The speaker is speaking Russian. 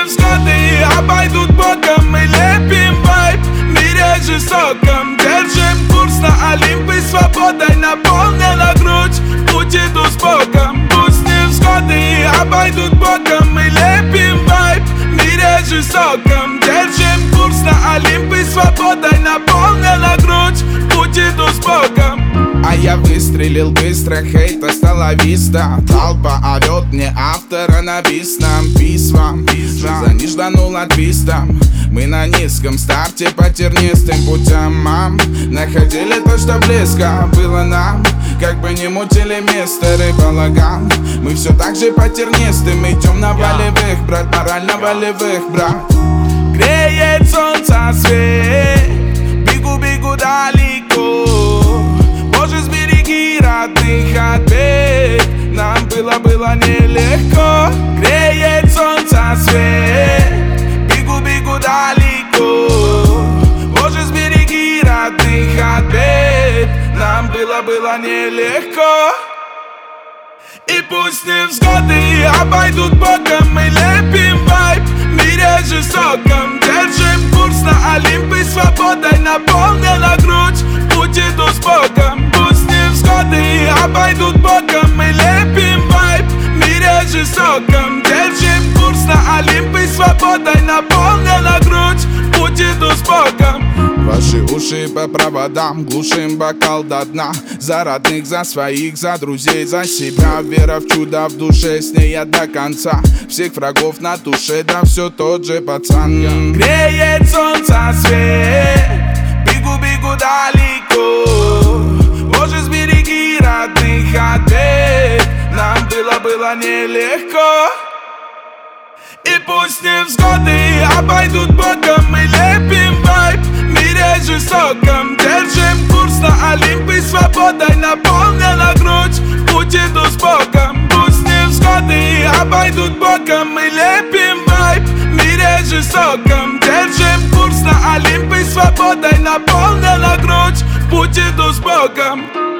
взгляды и обойдут боком. Мы лепим вайб в мире жестоком. Держим курс на Олимп и свободой наполнена грудь. Путь иду с Богом. Пусть невзгоды и обойдут боком. Мы лепим вайб в мире жестоком. Держим курс на Олимп и свободой наполнена грудь. Путь иду с Богом. А я выстрелил быстро, хейта стала виста. Толпа орёт мне автора на бисном письма. За нежданул твистом. Мы на низком старте по тернистым путям, мам. Находили то, что близко было нам. Как бы не мутили мистеры балаган. Мы все так же по тернистым идем на волевых, брат, морально волевых, брат. Греет солнце свет, бегу далеко. Боже, сбереги родных от бед. Нам было нелегко. Греет солнце свет, бегу далеко. Боже, сбереги родных от бед. Нам было нелегко. И пусть невзгоды и обойдут боком. Мы лепим вайб в мире жестоком. Держим курс на Олимп и свободой наполнена грудь. Путь иду с Богом. Пусть невзгоды и обойдут боком. Мы лепим вайб в мире жестоком. Держим курс на Олимп и свободой наполнена грудь. Путь иду с Богом. Ваши уши по проводам, глушим бокал до дна. За родных, за своих, за друзей, за себя. Вера в чудо в душе, с ней я до конца. Всех врагов на душе, да все тот же пацан. Греет солнце свет, бегу далеко. Боже, сбереги родных от бед. Нам было нелегко. И пусть невзгоды и обойдут боком. Мы лепим вайб в мире жестоком. Держим курс на Олимп и свободой наполнена грудь. Путь иду с Богом. Пусть невзгоды и обойдут боком. Мы лепим вайб в мире жестоком. Держим курс на Олимп и свободой наполнена грудь. Путь иду с Богом.